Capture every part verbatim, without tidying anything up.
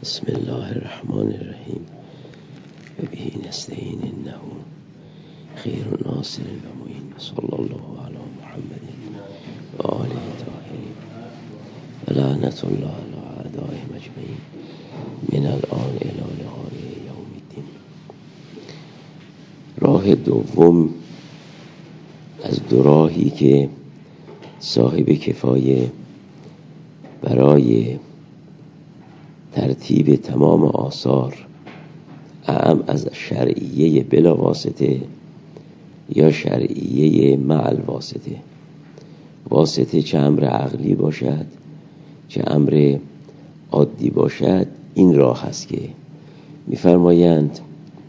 بسم الله الرحمن الرحیم و به نستعین انه خیر ناصر و معین صلی الله علی محمد و آله الطاهرین و لعنت الله علی اعدائهم اجمعین من الان الی لقاء یوم الدین. راه دوم از دو راهی که صاحب کفایه برای ترتیب تمام آثار اعم از شرعیه بلا واسطه یا شرعیه مع الواسطه، واسطه چه امر عقلی باشد چه امر عادی باشد، این راه هست که می‌فرمایند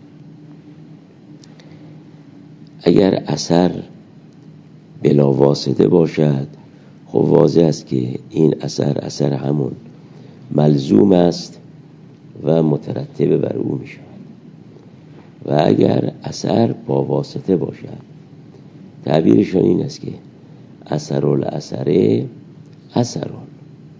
اگر اثر بلا واسطه باشد خب واضح است که این اثر اثر همون ملزوم است و مترتب بر او می شود. و اگر اثر با واسطه باشد تعبیرشون این است که اثر الاثر اثرون.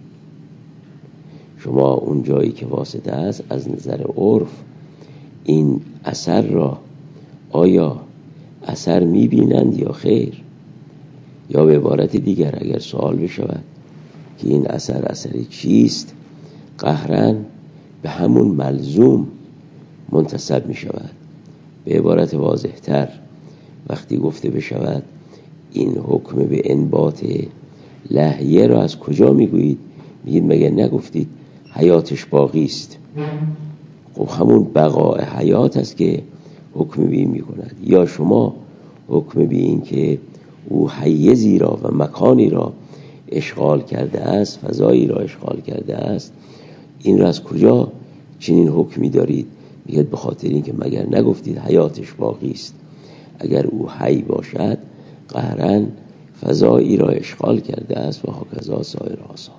شما اون جایی که واسطه است از نظر عرف این اثر را آیا اثر می بینند یا خیر، یا به عبارت دیگر اگر سوال بشود که این اثر اثری چیست، قهرن به همون ملزوم منتسب می شود. به عبارت واضح‌تر وقتی گفته بشود این حکم به انبات لحیه را از کجا می گویید، میگید مگه نگفتید حیاتش باقی است؟ خب همون بقاء حیات است که حکم به این می کند. یا شما حکم به این که او حیزی را و مکانی را اشغال کرده است، فضایی را اشغال کرده است، این را از کجا چنین حکمی دارید؟ میگید به خاطر این که مگر نگفتید حیاتش باقی است. اگر او حی باشد قهرن فضایی را اشغال کرده است و هکذا سایر آثار.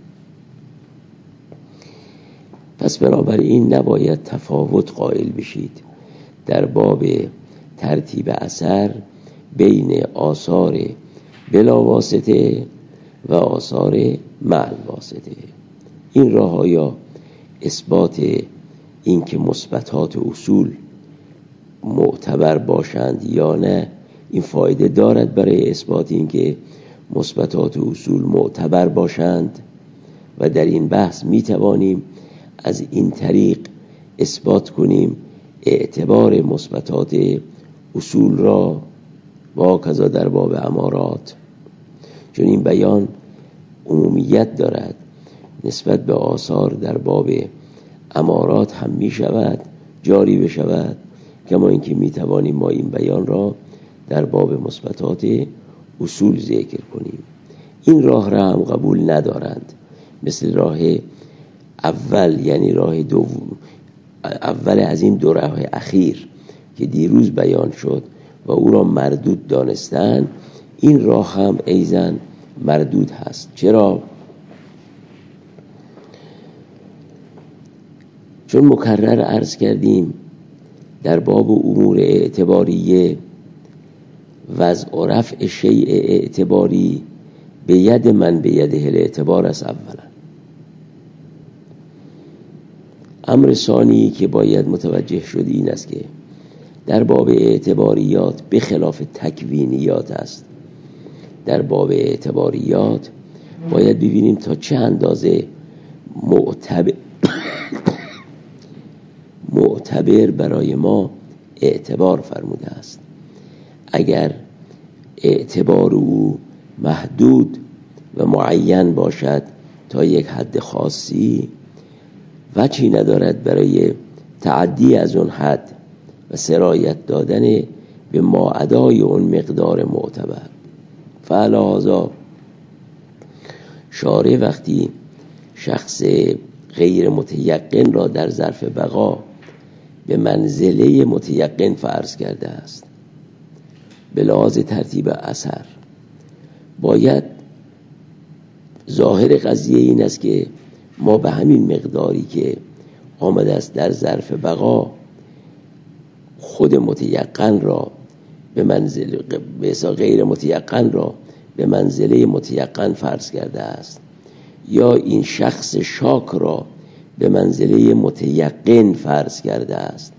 پس بنابراین نباید تفاوت قائل بشید در باب ترتیب اثر بین آثار بلا واسطه و آثار مع واسطه. این راه ها یا اثبات این که مثبتات اصول معتبر باشند یا نه، این فایده دارد برای اثبات این که مثبتات اصول معتبر باشند و در این بحث می توانیم از این طریق اثبات کنیم اعتبار مثبتات اصول را و کذا در باب امارات، چون این بیان عمومیت دارد نسبت به آثار در باب امارات هم می شود جاری بشود، کما اینکه می توانیم ما این بیان را در باب مثبتات اصول ذکر کنیم. این راه را هم قبول ندارند، مثل راه اول، یعنی راه دوم اول از این دو راه اخیر که دیروز بیان شد و او را مردود دانستند. این راه هم ایضاً مردود هست. چرا؟ چون مکرر عرض کردیم در باب امور اعتباریه وضع و رفع شیء اعتباری به ید من به یده الاعتبار است. اولا امر ثانی که باید متوجه شد این است که در باب اعتباریات به خلاف تکوینیات است. در باب اعتباریات باید ببینیم تا چه اندازه معتبر معتبر برای ما اعتبار فرموده است. اگر اعتبار او محدود و معین باشد تا یک حد خاصی، وجهی ندارد برای تعدی از اون حد و سرایت دادن به ماعدای اون مقدار معتبر. فعلا شارع وقتی شخص غیر متیقن را در ظرف بقا به منزله متیقن فرض کرده است به لحاظ ترتیب اثر، باید ظاهر قضیه این است که ما به همین مقداری که آمده است در ظرف بقا خود متیقن را به منزله به غیر متیقن را به منزله متیقن فرض کرده است، یا این شخص شاک را به منزله متیقن فرض کرده است.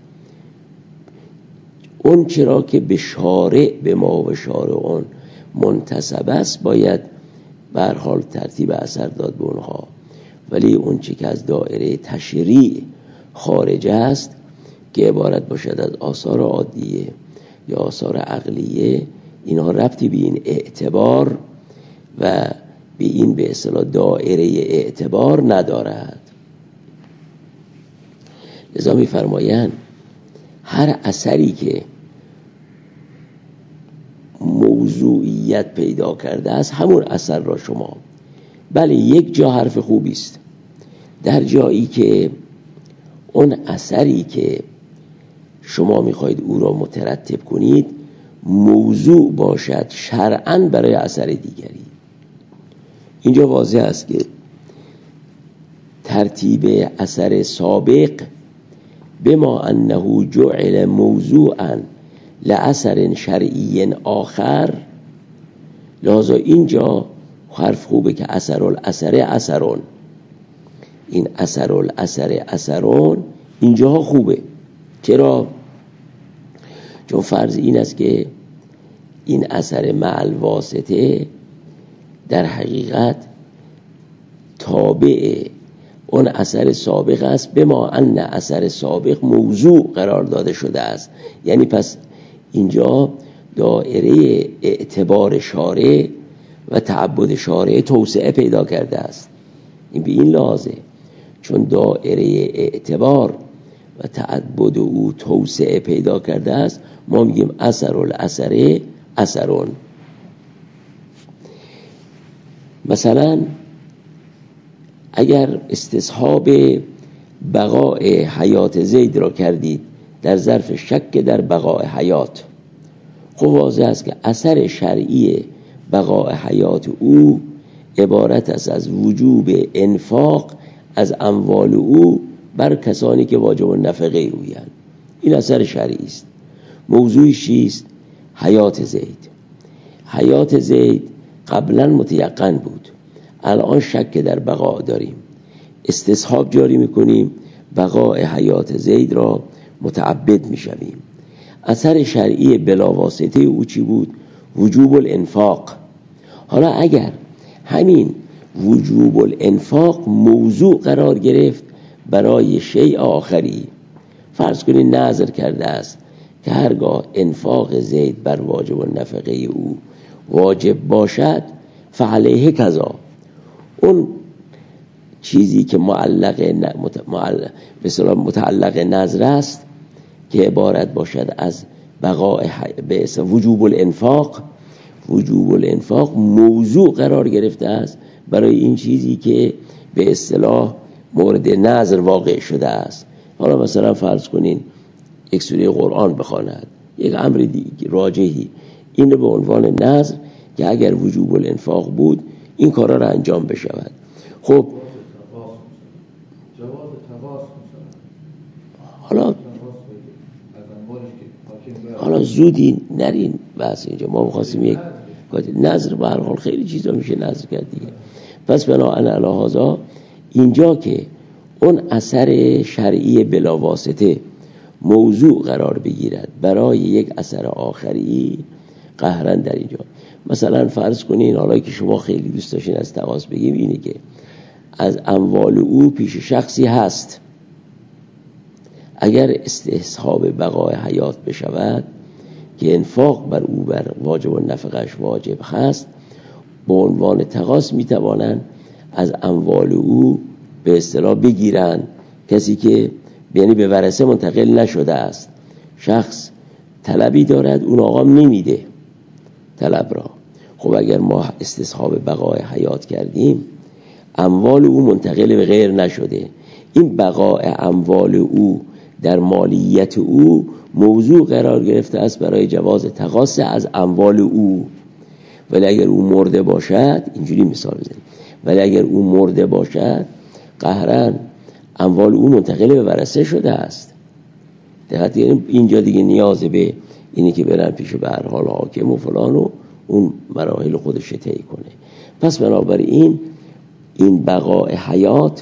اون چرا که به شارع به ما و شارعون منتسب است باید به هر حال ترتیب اثر داد به اونها، ولی اون چی که از دایره تشریع خارج است که عبارت باشد از آثار عادیه یا آثار عقلیه، اینها ربطی به این اعتبار و به این به اصطلاح دایره اعتبار ندارد. لذا می فرمایند هر اثری که موضوعیت پیدا کرده است همون اثر را شما، بله یک جا حرف خوبی است، در جایی که اون اثری که شما میخواید او را مترتب کنید موضوع باشد شرعاً برای اثر دیگری. اینجا واضح است که ترتیب اثر سابق بما انه جعل موضوعاً لأثر شرعی آخر، لذا اینجا حرف خوبه که اثر الاثر اثرون، این اثر الاثر اثرون اینجا خوبه. چرا؟ چون فرض این است که این اثر مع الواسطه در حقیقت تابع اون اثر سابق است، به ما ان اثر سابق موضوع قرار داده شده است. یعنی پس اینجا دایره اعتبار شارع و تعبد شارع توسعه پیدا کرده است. این به این لحاظه چون دایره اعتبار و تعبد او توسعه پیدا کرده است ما میگیم اثر الاثر اثرون. مثلا اگر استصحاب بقاء حیات زید را کردید در ظرف شک در بقاء حیات، خب واضح است که اثر شرعی بقاء حیات او عبارت است از وجوب انفاق از اموال او بر کسانی که واجب النفقه اویند. این اثر شرعی است. موضوعش چیست؟ حیات زید. حیات زید قبلا متیقن بود، الان شک در بقاء داریم، استصحاب جاری میکنیم، بقاء حیات زید را متعبد میشویم. اثر شرعی بلاواسطه او چی بود؟ وجوب الانفاق. حالا اگر همین وجوب الانفاق موضوع قرار گرفت برای شیء آخری، فرض کنید نظر کرده است که هرگاه انفاق زید بر واجب النفقه او واجب باشد فعلیه کذا، اون چیزی که معلق معلق به اصطلاح متعلق نظر است که عبارت باشد از بقاء به اصطلاح وجوب الانفاق، وجوب الانفاق موضوع قرار گرفته است برای این چیزی که به اصطلاح مورد نظر واقع شده است. حالا مثلا فرض کنین یک سوره قرآن بخواند، یک امر دیگه راجحی این رو به عنوان نظر که اگر وجوب الانفاق بود این کارا را انجام بشود. خب حالا حالا زودی نرین بحث اینجا، ما می‌خواستیم یک نظر به هر حال خیلی چیزا میشه نظر کرد دیگه. پس بناهن علی هذا اینجا که اون اثر شرعی بلاواسطه موضوع قرار بگیرد برای یک اثر آخری قهرن در اینجا. مثلا فرض کنین حالا که شما خیلی دوست داشتین از تقاص بگیم اینه که از اموال او پیش شخصی هست، اگر استصحاب بقای حیات بشود که انفاق بر او بر واجب و نفقش واجب هست، به عنوان تقاص میتوانند از اموال او به اصطلاح بگیرن، کسی که یعنی به ورثه منتقل نشده است، شخص طلبی دارد اون آقا نمیده طلب را. خب اگر ما استصحاب بقای حیات کردیم اموال او منتقل به غیر نشده، این بقای اموال او در مالیت او موضوع قرار گرفته است برای جواز تقاص از اموال او. ولی اگر او مرده باشد، اینجوری مثال بزنیم، ولی اگر او مرده باشد قهرن اموال او منتقل به ورثه شده است. دقیقاً یعنی اینجا دیگه نیاز به اینی که برن پیش به هر حال حاکم و فلان و اون مراحل خودش طی کنه. پس بنابراین این بقای حیات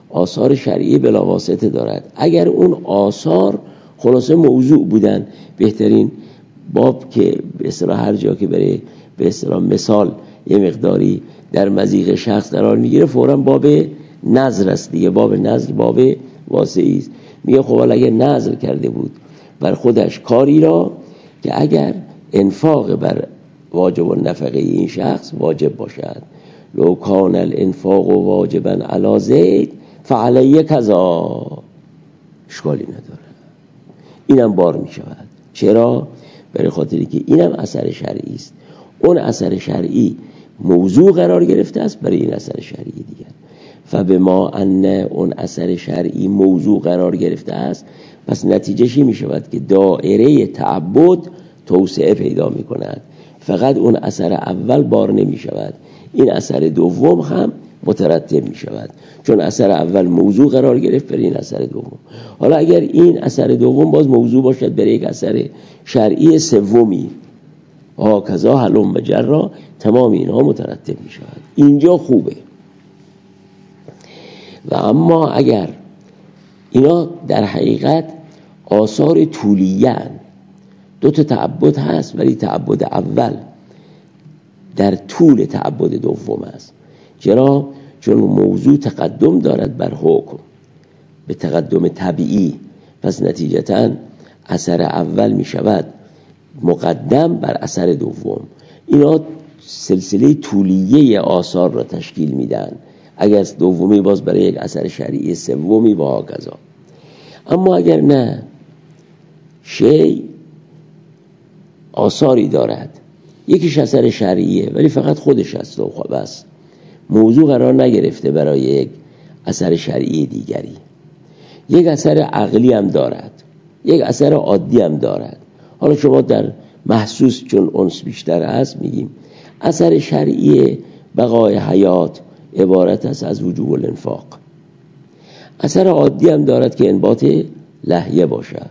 آثار شرعی بلاواسطه دارد. اگر اون آثار خلاصه موضوع بودن، بهترین باب که به اصطلاح هر جا که بره به اصطلاح مثال یه مقداری در مضیق شخص قرار میگیره، فوراً باب نظر است دیگه. باب نظر باب واسعی است. میگه خب اگر نظر کرده بود بر خودش کاری را که اگر انفاق بر واجب النفقه این شخص واجب باشد، لو کان الانفاق واجبا علی زید فعلیه کذا، اشکالی نداره. اینم بار می شود. چرا؟ برای خاطری که اینم اثر شرعی است. اون اثر شرعی موضوع قرار گرفته است برای این اثر شرعی دیگر. فبما ان اون اثر شرعی موضوع قرار گرفته است، پس نتیجهشی می شود که دایره تعبد توسعه پیدا می کند. فقط اون اثر اول بار نمی شود، این اثر دوم هم مترتب می شود، چون اثر اول موضوع قرار گرفت برای این اثر دوم. حالا اگر این اثر دوم باز موضوع باشد برای یک اثر شرعی سومی، ها کذا حلم مجرا، تمام اینها مترتب می شود. اینجا خوبه. و اما اگر اینا در حقیقت آثار طولیه، دو تا تعبد هست، ولی تعبد اول در طول تعبد دوم است. چرا؟ چون موضوع تقدم دارد بر حکم به تقدم طبیعی، پس نتیجتاً اثر اول می شود مقدم بر اثر دوم. اینا سلسله طولیه آثار را تشکیل میدن. اگر دومی باز برای یک اثر شرعی سومی و هاکذا. اما اگر نه، شی آثاری دارد، یکیش اثر شرعیه ولی فقط خودش هست و بس، موضوع قرار نگرفته برای یک اثر شرعی دیگری. یک اثر عقلی هم دارد، یک اثر عادی هم دارد. حالا شما در محسوس چون انس بیشتر هست میگیم اثر شرعی بقای حیات عبارت است از وجوب الانفاق. اثر عادی هم دارد که انبات لحیه باشد.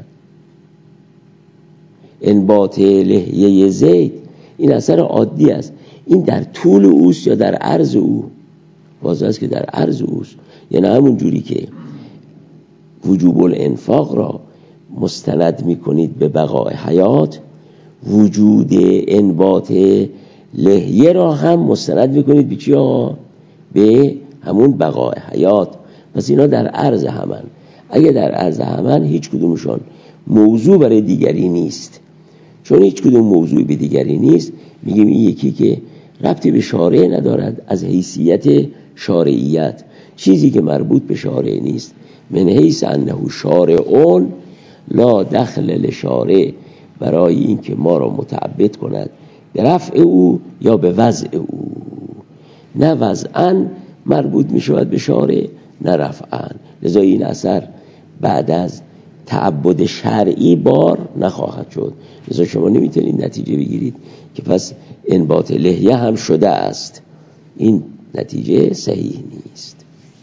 انبات لحیه زید این اثر عادی است. این در طول اوست یا در عرض او؟ واضح است که در عرض اوست. یعنی همون جوری که وجوب الانفاق را مستند میکنید به بقای حیات، وجود انبات لحیه را هم مستند میکنید به چی آقا؟ به همون بقای حیات. پس اینا در عرض همن. اگه در عرض همن، هیچ کدومشون موضوع برای دیگری نیست. چون هیچ کدوم موضوع به دیگری نیست، میگیم این یکی که ربطی به شارع ندارد از حیثیت شارعیت، چیزی که مربوط به شارع نیست، من حیث انه شارعون لا دخل لشارع، برای این که ما را متعبد کند به رفع او یا به وضع او. نه وضعاً مربوط می شود به شارع، نه رفعاً. لذا این اثر بعد از تعبد شرعی بار نخواهد شد. لذا شما نمیتونید نتیجه بگیرید که پس انبات لحیه هم شده است. این نتیجه صحیح نیست.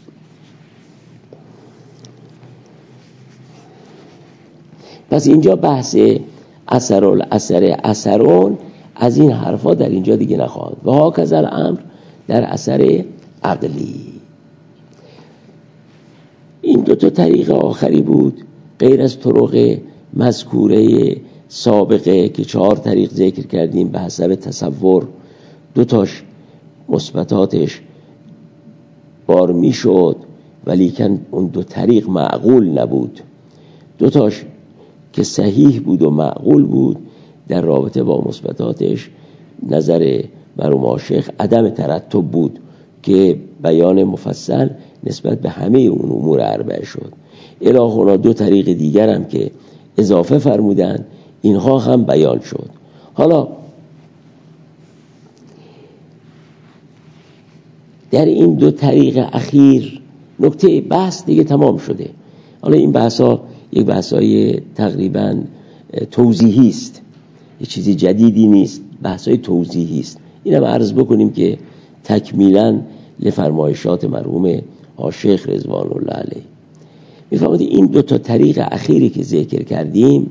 پس اینجا بحث اثر الاثر اثرون از این حرفا در اینجا دیگه نخواهد. و هاکذا الامر در اثر عقلی. این دو تا طریق آخری بود غیر از طرق مذکوره سابقه که چهار طریق ذکر کردیم به حسب تصور. دو تاش مثبتاتش بار می شد ولیکن اون دو طریق معقول نبود. دو تاش که صحیح بود و معقول بود در رابطه با مثبتاتش نظر مرحوم شیخ عدم ترتب بود که بیان مفصل نسبت به همه اون امور اربعه شد. الهی دو طریق دیگر هم که اضافه فرمودن اینها هم بیان شد. حالا در این دو طریق اخیر نکته بحث دیگه تمام شده. حالا این بحث ها یک بحث های تقریبا توضیحی است، یه چیزی جدیدی نیست، بحث های توضیحی است. اینم عرض بکنیم که تکمیلا لفرمایشات مرحوم شیخ رضوان الله علیه. میفهمید این دو تا طریق اخیری که ذکر کردیم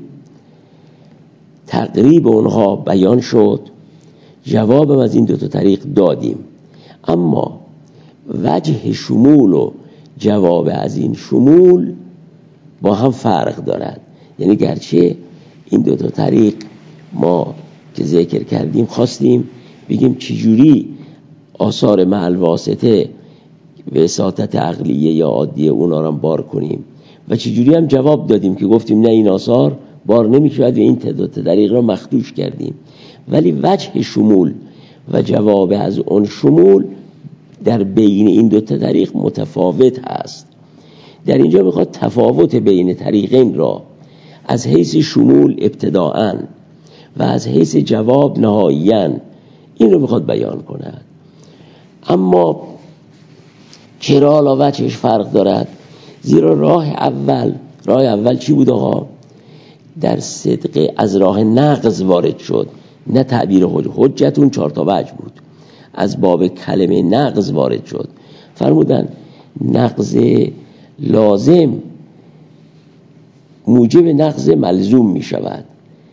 تقریب اونها بیان شد، جواب از این دو تا طریق دادیم، اما وجه شمول و جواب از این شمول با هم فرق دارد. یعنی گرچه این دو تا طریق ما که ذکر کردیم خواستیم بگیم چجوری آثار مع الواسطه وساطت عقلیه یا عادیه اونا رو بار کنیم و چجوری هم جواب دادیم که گفتیم نه این آثار بار نمیشود و این دو تا طریق را مخدوش کردیم. ولی وجه شمول و جواب از اون شمول در بین این دو تا طریق متفاوت هست. در اینجا میخواد تفاوت بین طریقین را از حیث شمول ابتداءً و از حیث جواب نهاییاً این رو میخواد بیان کند. اما چرا حالا وجهش فرق دارد؟ زیرا راه اول راه اول چی بود آقا؟ در صدق از راه نقض وارد شد، نه تعبیر حجت. حجتون چهار تا وجه بود، از باب کلمه نقض وارد شد. فرمودن نقض لازم موجب نقض ملزوم می شود.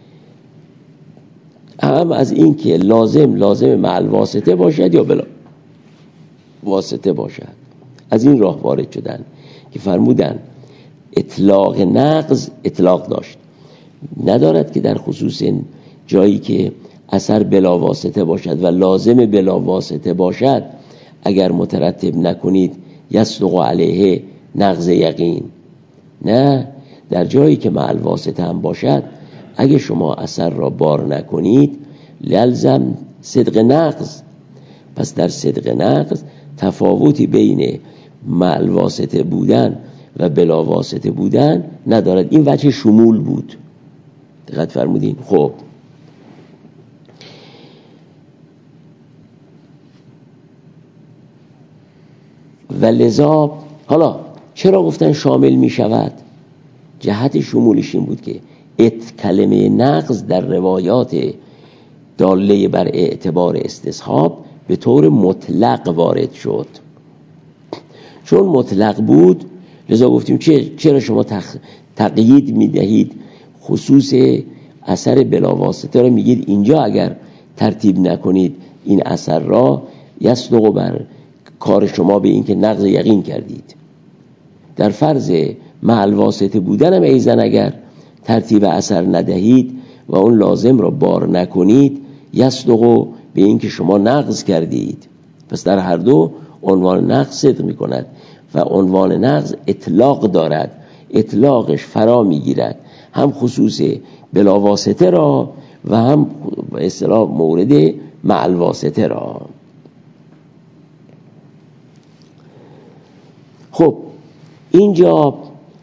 هم از این که لازم لازم مع الواسطه باشد یا بلا واسطه باشد، از این راه وارد شدن که فرمودن اطلاق نقض اطلاق داشت ندارد که در خصوص جایی که اثر بلا واسطه باشد و لازم بلا واسطه باشد اگر مترتب نکنید یصدق علیه نقض یقین. نه، در جایی که مع الواسطه هم باشد اگه شما اثر را بار نکنید لازم صدق نقض. پس در صدق نقض تفاوتی بین مع الواسطه بودن و بلا واسطه بودن ندارد. این وجه شمول بود، دقت فرمودین. خب و لذا حالا چرا گفتن شامل می شود؟ جهت شمولش این بود که ات کلمه نقض در روایات داله بر اعتبار استصحاب به طور مطلق وارد شد. چون مطلق بود لذا گفتیم چرا شما تقیید می دهید خصوص اثر بلاواسطه را میگید اینجا اگر ترتیب نکنید این اثر را یصدق بر کار شما به این که نقض یقین کردید. در فرض مع الواسطه بودن هم ایزن اگر ترتیب اثر ندهید و اون لازم را بار نکنید یصدق به این که شما نقض کردید. پس در هر دو عنوان نقض صدق می کند و عنوان نقض اطلاق دارد. اطلاقش فرا می گیرد هم خصوص بلاواسطه را و هم به اصطلاح مورد مع الواسطه را. خب اینجا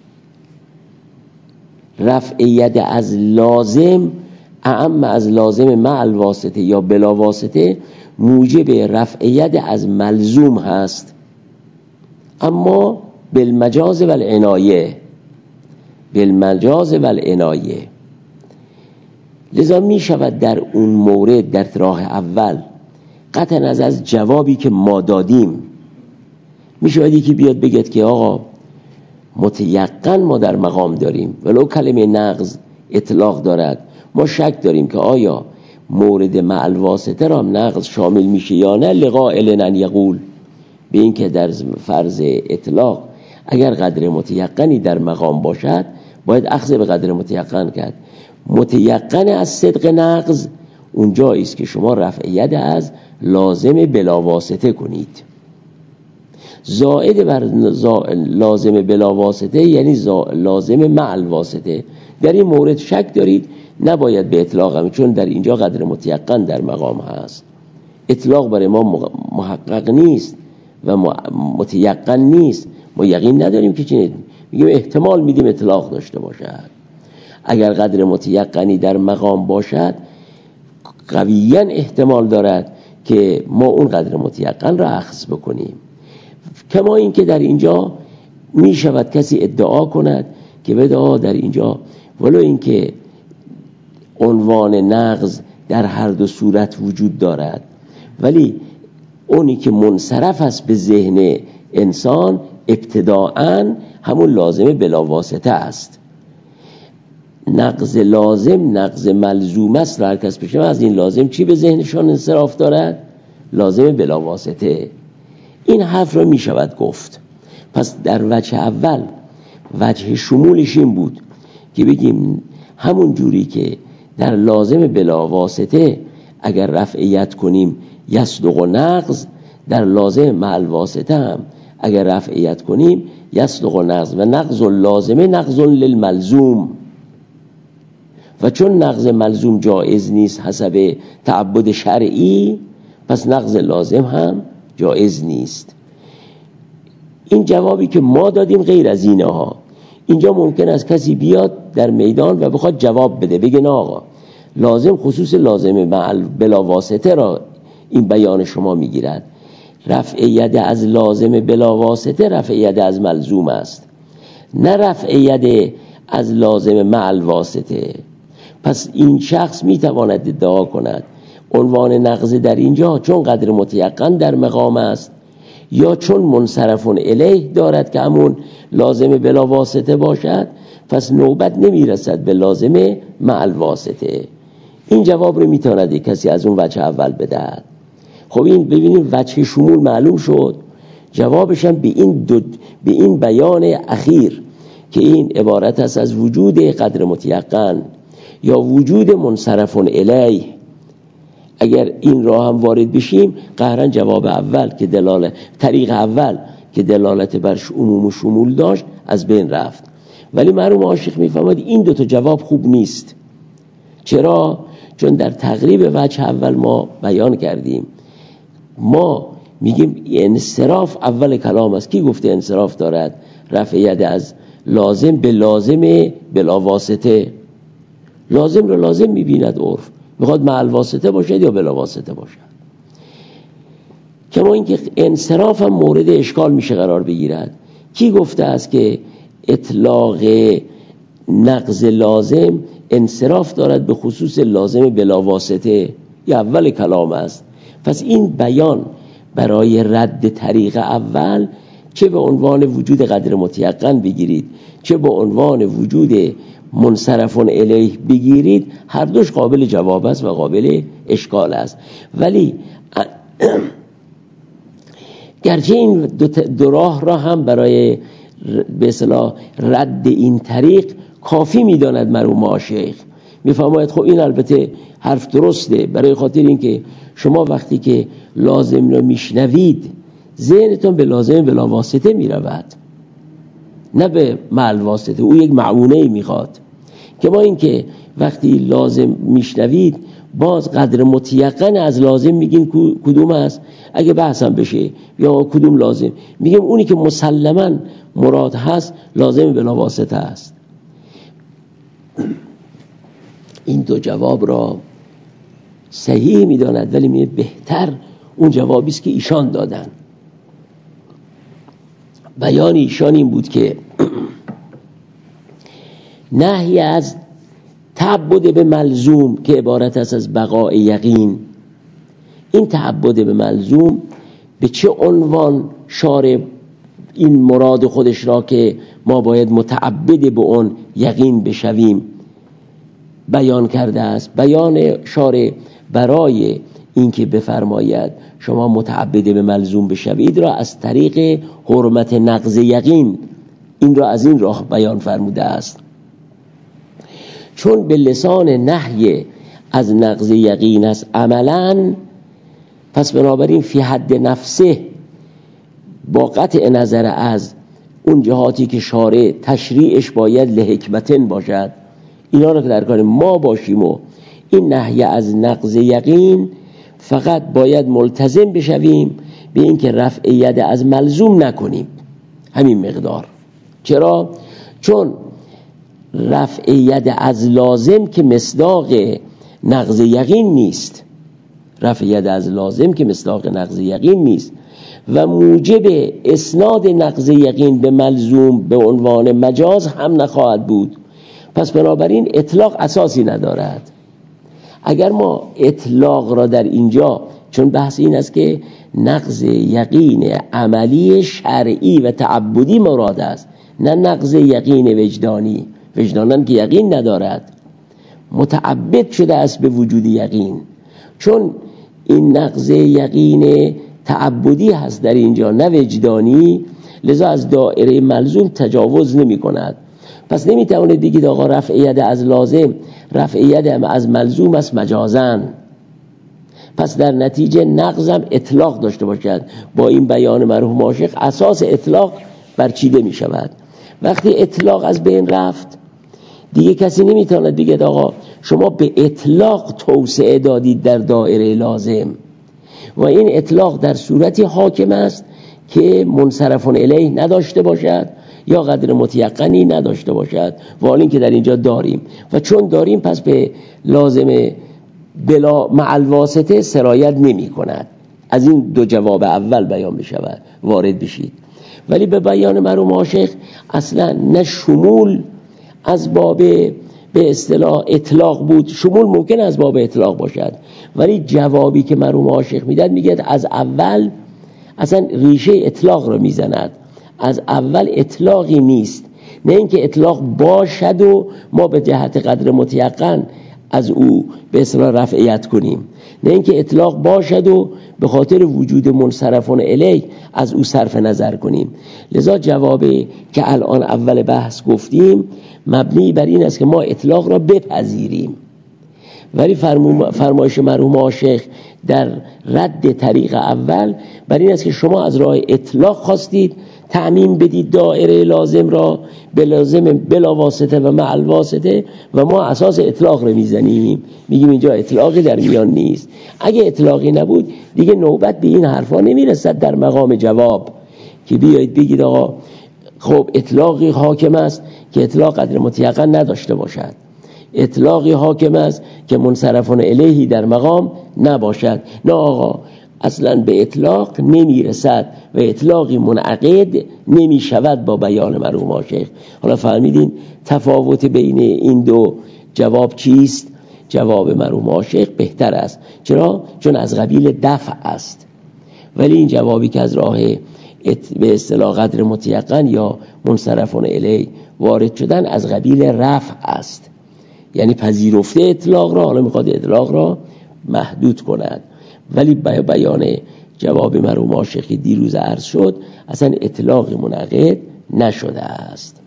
رفع ید از لازم اعم از لازم مع الواسطه یا بلاواسطه موجب رفع ید از ملزوم هست، اما بالمجاز و العنایه بالمجاز و العنایه. لذا می شود در اون مورد در راه اول قطعا از از جوابی که ما دادیم می شود یکی بیاد بگید که آقا متیقن ما در مقام داریم ولو کلمه نقض اطلاق دارد، ما شک داریم که آیا مورد مع الواسطه را نقض شامل میشه یا نه. لقائل ان یقول به این که در فرض اطلاق اگر قدر متیقنی در مقام باشد باید اخذ به قدر متیقن کرد. متیقن از صدق نقض اونجایی است که شما رفع ید از لازم بلاواسطه کنید. زائد بر لازم بلاواسطه یعنی لازم مع الواسطه، در این مورد شک دارید نباید به اطلاق هم، چون در اینجا قدر متیقن در مقام هست. اطلاق برای ما محقق نیست و متیقن نیست، ما یقین نداریم که چنین میگیم احتمال میدیم اطلاق داشته باشد. اگر قدر متیقنی در مقام باشد قویاً احتمال دارد که ما اون قدر متیقن را اخذ بکنیم. کما این که در اینجا می شود کسی ادعا کند که بدعا در اینجا ولو این که عنوان نقض در هر دو صورت وجود دارد ولی اونی که منصرف است به ذهن انسان ابتداءً همون لازم بلاواسطه است. نقض لازم نقض ملزوم است. هر کس بشه از این لازم چی به ذهنشان انصراف دارد؟ لازم بلاواسطه. این حرف را می شود گفت، پس در وجه اول وجه شمولش این بود که بگیم همون جوری که در لازم بلا واسطه اگر رفعیت کنیم یصدق و نقض، در لازم مع الواسطه هم اگر رفعیت کنیم یصدق و نقض، و نقض لازمه نقض للملزوم. و چون نقض ملزوم جایز نیست حسب تعبد شرعی، پس نقض لازم هم جایز نیست. این جوابی که ما دادیم غیر از اینه ها. اینجا ممکن است کسی بیاد در میدان و بخواد جواب بده، بگه نه آقا لازم خصوص لازم بلا واسطه را این بیان شما میگیرد، رفع ید از لازم بلا واسطه رفع ید از ملزوم است، نه رفع ید از لازم مع الواسطه. پس این شخص میتواند ادعا کند عنوان نقض در اینجا چون قدر متیقن در مقام است، یا چون منصرف الیه دارد که همون لازم بلا واسطه باشد، پس نوبت نمیرسد به لازم مع الواسطه. این جواب رو میتواند کسی از اون وجه اول بدهد. خب این ببینیم وجه شمول معلوم شد، جوابش هم به این دو به این بیان اخیر که این عبارت است از وجود قدر متیقن یا وجود منصرف الیه. اگر این راه هم وارد بشیم قهرا جواب اول که دلالت طریق اول که دلالت بر عموم و شمول داشت از بین رفت. ولی مرحوم عاشق میفهمد این دو تا جواب خوب نیست. چرا؟ چون در تقریب وجه اول ما بیان کردیم، ما میگیم انصراف اول کلام است. کی گفته انصراف دارد رفع ید از لازم به لازم بلا واسطه؟ لازم رو لازم میبیند عرف، میخواد مع الواسطه باشد یا بلا واسطه باشد. کما اینکه انصراف هم مورد اشکال میشه قرار بگیرد. کی گفته است که اطلاق نقض لازم انصراف دارد به خصوص لازم بلا واسطه؟ یا اول کلام است. پس این بیان برای رد طریق اول چه به عنوان وجود قدر متیقن بگیرید چه به عنوان وجود منصرف الیه بگیرید، هر دوش قابل جواب است و قابل اشکال است. ولی گرچه این دو, دو راه را هم برای به اصطلاح رد این طریق کافی میداند مرحوم عاشق، میفرماید خب این البته حرف درسته، برای خاطر اینکه شما وقتی که لازم رو میشنوید ذهنتون به لازم بلا واسطه میرود نه به مع الواسطه. او یک معونه میخواد که ما اینکه وقتی لازم میشنوید باز قدر متیقن از لازم میگیم کدوم است. اگه بحثم بشه یا کدوم لازم، میگیم اونی که مسلما مراد هست لازم بلا واسطه است. این دو جواب را صحیح میداند، ولی میگه بهتر اون جوابی است که ایشان دادن. بیان ایشان این بود که نهی از تعبد به ملزوم که عبارت است از بقاء یقین، این تعبد به ملزوم به چه عنوان شارع این مراد خودش را که ما باید متعبد به اون یقین بشویم بیان کرده است. بیان شارع برای اینکه بفرماید شما متعبد به ملزوم بشوید را از طریق حرمت نقض یقین، این را از این راه بیان فرموده است. چون به لسان نهی از نقض یقین است عملاً، پس بنابراین فی حد نفسه با قطع نظر از اون جهاتی که شارع تشریعش باید لحکمتن باشد، اینا رو که در کار ما باشیم و این نهی از نقض یقین فقط باید ملتزم بشویم به این که رفع ید از ملزوم نکنیم، همین مقدار. چرا؟ چون رفع ید از لازم که مصداق نقض یقین نیست، رفع ید از لازم که مصداق نقض یقین نیست و موجب اسناد نقض یقین به ملزوم به عنوان مجاز هم نخواهد بود. پس بنابراین اطلاق اساسی ندارد. اگر ما اطلاق را در اینجا، چون بحث این است که نقض یقین عملی شرعی و تعبدی مراد است، نه نقض یقین وجدانی، وجدانن که یقین ندارد متعبد شده است به وجود یقین. چون این نقض یقین تعبدی هست در اینجا نه وجدانی، لذا از دایره ملزوم تجاوز نمی کند. پس نمی توانید بگید آقا رفع ید از لازم رفع ید از ملزوم است مجازن. پس در نتیجه نقضم اطلاق داشته باشد. با این بیان مرحوم عاشق اساس اطلاق برچیده می شود. وقتی اطلاق از بین رفت دیگه کسی نمیتواند بگه آقا شما به اطلاق توسعه دادید در دایره لازم، و این اطلاق در صورتی حاکم است که منصرفون الیه نداشته باشد یا قدر متیقنی نداشته باشد، و حال این که در اینجا داریم و چون داریم پس به لازم بلا مع الواسطه سرایت نمی کند. از این دو جواب اول بیان بشود وارد بشید. ولی به بیان مرحوم عاشق اصلا نه شمول از باب به اصطلاح اطلاق بود، شمول ممکن از باب اطلاق باشد، ولی جوابی که مرحوم عاشق میداد میگه از اول اصلا ریشه اطلاق رو میزند. از اول اطلاقی نیست، نه اینکه اطلاق باشد و ما به جهت قدر متیقن از او به اصطلاح رفعیت کنیم، نه اینکه اطلاق باشد و به خاطر وجود منصرفون الیه از او صرف نظر کنیم. لذا جوابی که الان اول بحث گفتیم مبنی بر این است که ما اطلاق را بپذیریم، ولی فرمایش مرحوم عاشق در رد طریق اول بر این است که شما از راه اطلاق خواستید تعمیم بدید دایره لازم را به لازم بلا واسطه و مع الواسطه، و ما اساس اطلاق رو میزنیم، میگیم اینجا اطلاقی در میان نیست. اگه اطلاقی نبود دیگه نوبت به این حرفا نمیرسد در مقام جواب که بیایید بگید آقا خب اطلاقی حاکم است که اطلاق قدر متیقن نداشته باشد، اطلاقی حاکم است که منصرفون الیهی در مقام نباشد. نه آقا، اصلا به اطلاق نمیرسد و اطلاقی منعقد نمی شود با بیان مرحوم عاشق. حالا فهمیدین تفاوت بین این دو جواب چیست؟ جواب مرحوم عاشق بهتر است. چرا؟ چون از قبیل دفع است، ولی این جوابی که از راه به اصطلاح قدر متیقن یا منصرفون الیه وارد شدن از قبیل رفع است، یعنی پذیرفته اطلاق را، حالا میخواد اطلاق را محدود کند. ولی بیان جواب مرحوم عاشق که دیروز عرض شد اصلا اطلاق منعقد نشده است.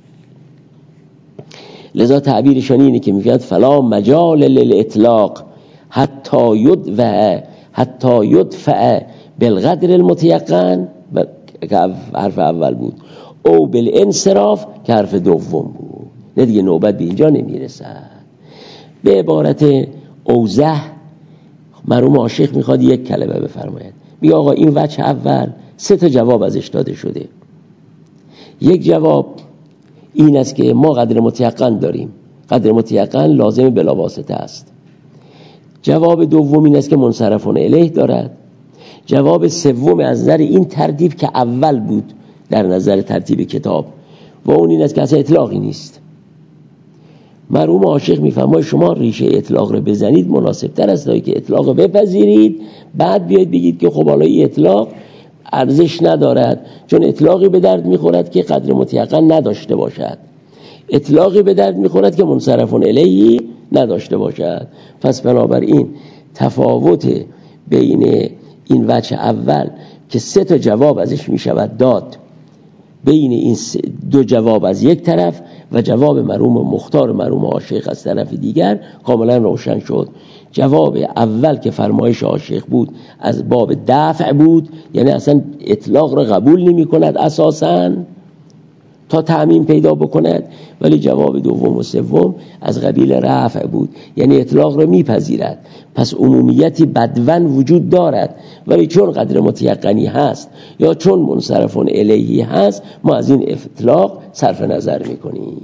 لذا تعبیرشان اینه که میگه فلا مجال للاطلاق حتی یدفع حتی یدفع بالقدر المتیقن که حرف اول بود، او بالانصراف که حرف دوم بود. نه دیگه نوبت به اینجا نمیرسد. به عبارت اوضح مرحوم عاشق میخواد یک کلمه بفرماید، میگه آقا این وجه اول سه تا جواب ازش داده شده. یک جواب این است که ما قدر متیقن داریم، قدر متیقن لازم بلا واسطه است. جواب دوم این است که منصرفون الیه دارد. جواب سوم از نظر این ترتیب که اول بود در نظر ترتیب کتاب و اون این است که اصلا اطلاقی نیست. مرحوم عاشق میفرماید شما ریشه اطلاق رو بزنید مناسب تر است تا که اطلاق رو بپذیرید بعد بیاید بگید که خب حالا این اطلاق ارزش ندارد، چون اطلاقی به درد میخورد که قدر متیقن نداشته باشد، اطلاقی به درد میخورد که منصرفون الیهی نداشته باشد. پس بنابراین تفاوت بین این وجه اول که سه تا جواب ازش میشود داد بین این دو جواب از یک طرف و جواب مرحوم مختار مرحوم عاشق از طرف دیگر کاملا روشن شد. جواب اول که فرمایش عاشق بود از باب دفع بود، یعنی اصلا اطلاق را قبول نمی کند اساساً تا تعمیم پیدا بکند، ولی جواب دوم و سوم از قبیل رفع بود، یعنی اطلاق را میپذیرد. پس عمومیتی بدون وجود دارد، ولی چون قدر متیقنی هست یا چون منصرفون الیهی هست ما از این اطلاق صرف نظر میکنیم.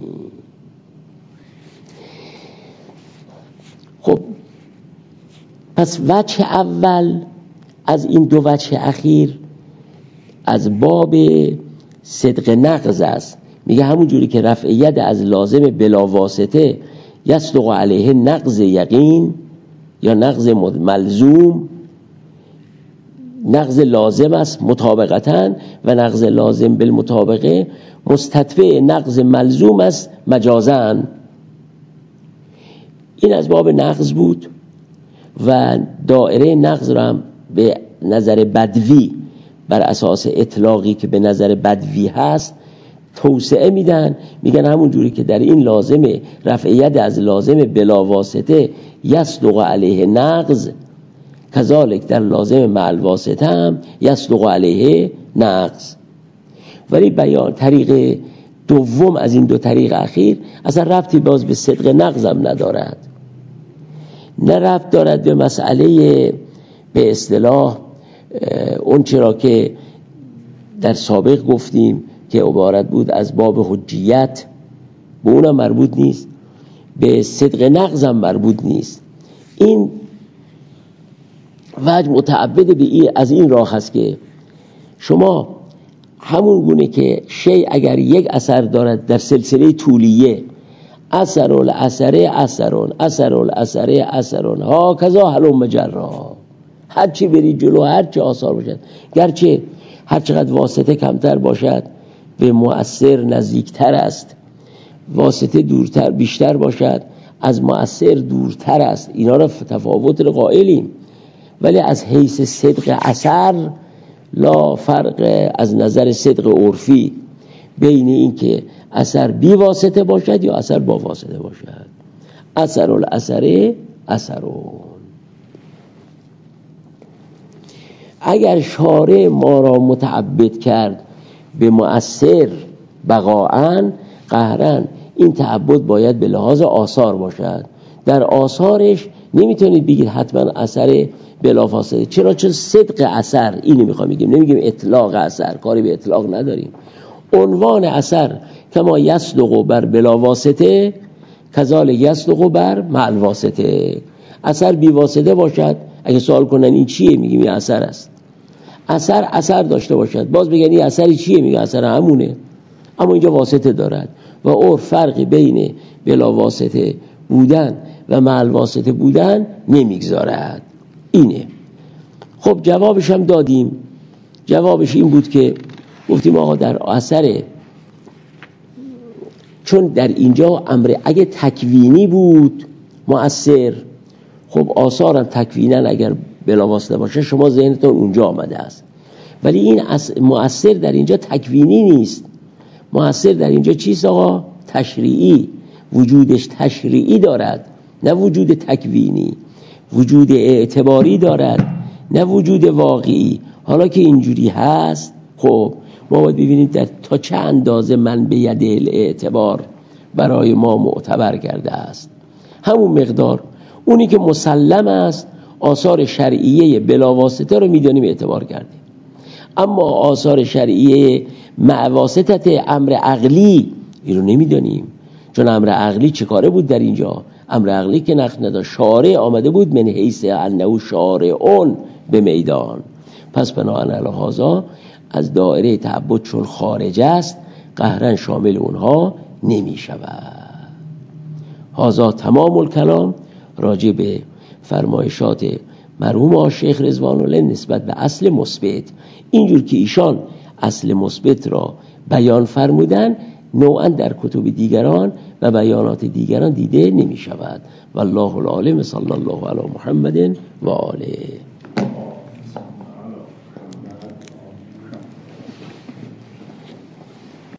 خب پس وجه اول از این دو وجه اخیر از باب صدق نقض است. میگه همون جوری که رفع ید از لازم بلا واسطه یصدق علیه نقض یقین یا نقض ملزوم، نقض لازم است مطابقتاً و نقض لازم بالمطابقه مستدفع نقض ملزوم است مجازاً. این از باب نقض بود و دایره نقض را هم به نظر بدوی بر اساس اطلاقی که به نظر بدوی هست توسعه میدن، میگن همون جوری که در این لازم رفع ید از لازم بلا واسطه یصدق علیه نقض، کذالک در لازم مع الواسطه هم یصدق علیه نقض. ولی بیان طریق دوم از این دو طریق اخیر اصلا ربطی باز به صدق نقض هم ندارد، نه ربط دارد به مسئله به اصطلاح اون چرا که در سابق گفتیم که عبارت بود از باب حجیت، به اونم مربوط نیست، به صدق نقض هم مربوط نیست. این وجه متعبد به این از این راه هست که شما همون گونه که شی اگر یک اثر دارد در سلسله طولیه، اثر الاثره اثرون اثر الاثره اثرون ها کذا هلم جرا، هر چی بری جلو هر چی آثار باشد، گرچه هر چقدر واسطه کمتر باشد به مؤثر نزدیکتر است، واسطه دورتر بیشتر باشد از مؤثر دورتر است، اینا را تفاوت رو قائلیم، ولی از حیث صدق اثر لا فرق از نظر صدق عرفی بین این که اثر بی واسطه باشد یا اثر با واسطه باشد. اثر الاثره اثرون. اگر شارع ما را متعبد کرد به مؤثر بقاعاً قهراً، این تعبد باید به لحاظ آثار باشد. در آثارش نمیتونید بگید حتما اثر بلافاصله. چرا؟ چون صدق اثر، اینو میخوام بگیم، نمیگیم اطلاق اثر، کاری به اطلاق نداریم. عنوان اثر کما یصدق بر بلاواسطه کذالک یصدق بر مع الواسطه. اثر بی واسطه باشد، اگه سوال کنن این چیه میگیم این اثر است. اثر اثر داشته باشد، باز بگن این اثری چیه میگه اثر همونه، اما اینجا واسطه دارد. و عرف فرقی بین بلا واسطه بودن و مع الواسطه بودن نمیگذارد. اینه. خب جوابش هم دادیم. جوابش این بود که گفتیم آقا در اثر، چون در اینجا امر اگه تکوینی بود مؤثر، خب آثارم تکوینن اگر بلا واسطه باشه شما ذهنتون اونجا آمده است. ولی این مؤثر در اینجا تکوینی نیست. مؤثر در اینجا چیست آقا؟ تشریعی. وجودش تشریعی دارد، نه وجود تکوینی. وجود اعتباری دارد، نه وجود واقعی. حالا که اینجوری هست، خب ما باید ببینید در تا چه اندازه من به ید اعتبار برای ما معتبر کرده است. همون مقدار اونی که مسلم است آثار شرعیه بلاواسطه رو میدانیم اعتبار کردیم، اما آثار شرعیه مع واسطه امر عقلی این رو نمیدانیم. چون امر عقلی چه کاره بود در اینجا؟ امر عقلی که نقش نداشت، شارع آمده بود من حیث انه شارعون به میدان. پس بناهن علی هذا از دایره تعبد چون خارج است قهرن شامل اونها نمی شود. هذا تمام الکلام راجع به فرمایشات مرحوم آقای شیخ رضوان الله نسبت به اصل مثبت. اینجور که ایشان اصل مثبت را بیان فرمودن نوعا در کتب دیگران و بیانات دیگران دیده نمی شود. والله العالم. صلی الله علی محمد و آله.